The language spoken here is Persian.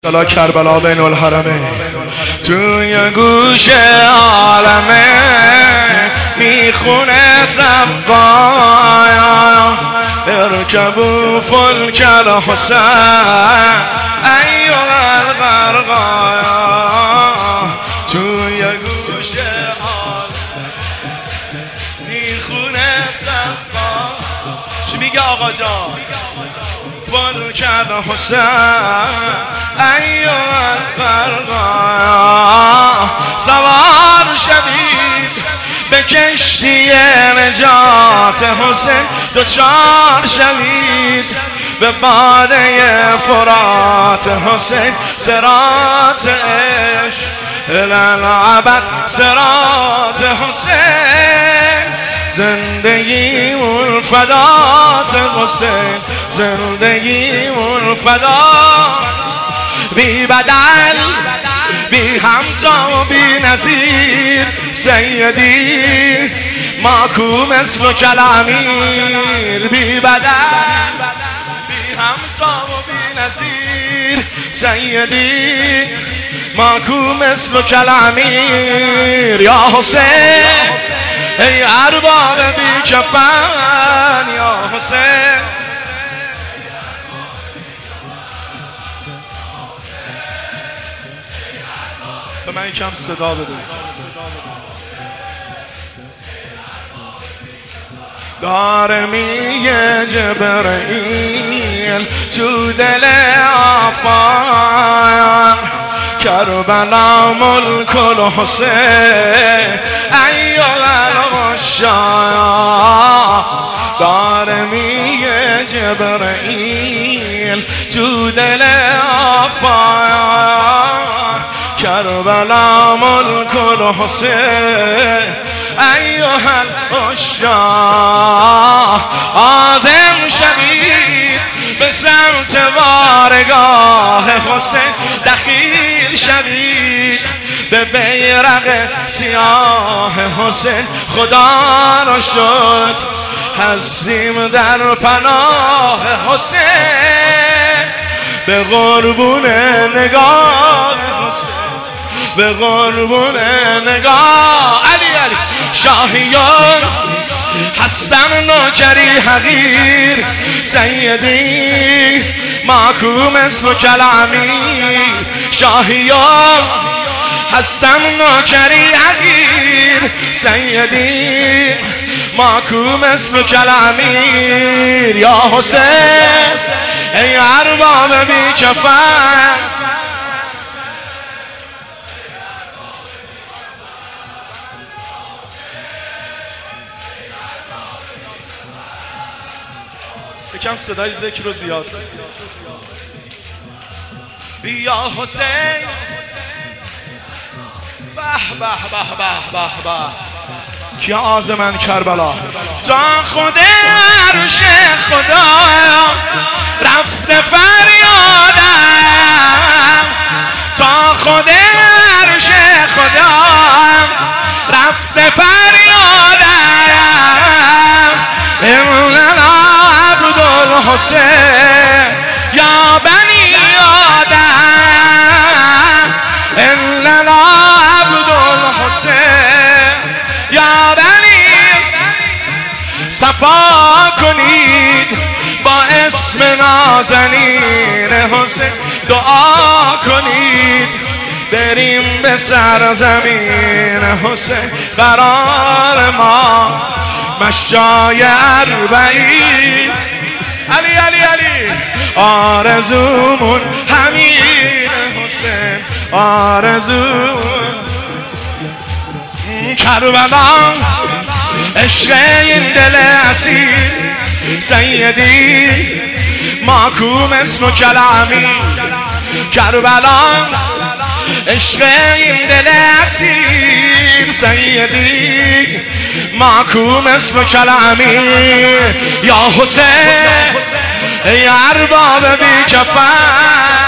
سلا کربلا بین الحرمین توی گوش عالمه میخونه صفایا ارکبوا فلک الحسین ایها الغرقایا توی گوش عالمه میخونه صفایا. چی میگه آقا جان؟ فلک الحسین ایها الغرقایا سوار شوید به کشتی نجات حسین، دوچار شوید به باده فرات حسین، صراط عشق الالعبد صراط حسین، زندگیمون فدات حسین، زندگیمون فدا، بی بدل بی همتا و بی نظیر سیدی ماکو مثل کلامیر، بی بدل بی همتا و بی نظیر سیدی ماکو مثل کلامیر. یا حسین ای ارباب بی کفن، یا حسین به من یکم صدا بده. داره میگه جبرئیل تو دل آفاق کربلا ملک الحسین ایها العشاق، داره میگه جبرئیل تو دل آفاق کربلا ملک الحسین ایها العشاق، عازم شوید به سمت بارگاه حسین، دخیل شوید به بیرق سیاه حسین، خدا را شکر هستیم در پناه حسین، به قربون نگاه حسین، به قربون نگاه علی علی شاهیان هستم نوکری حقیر سیدی ماکو مثل کلامی، شاهیان هستم نوکری حقیر سیدی ماکو مثل کلامیر. یا حسین ای ارباب بی کفن، یکم صدای ذکر رو زیاد کن. بیا حسین به به به به به به کیا عازمن کربلا، تا خود عرش خدا رفته فریادم، تا خود عرش خدا رفته فریادم، امونا عبدالحسین یا بنی آدم، اننا عبدالحسین یا بنی، صفا کنید با اسم نازنین حسین، دعا کنید بریم به سرزمین حسین، قرار ما مشای اربعین علی علی علی، آرزومون همین حسین، آرزومون کربلا عشق این دل اسیر سیدی ماکو مثل کلامی، کربلا عشق این دل اسیر سیدی ماکو مثل کلامی. یا حسین ای ارباب بی کفن،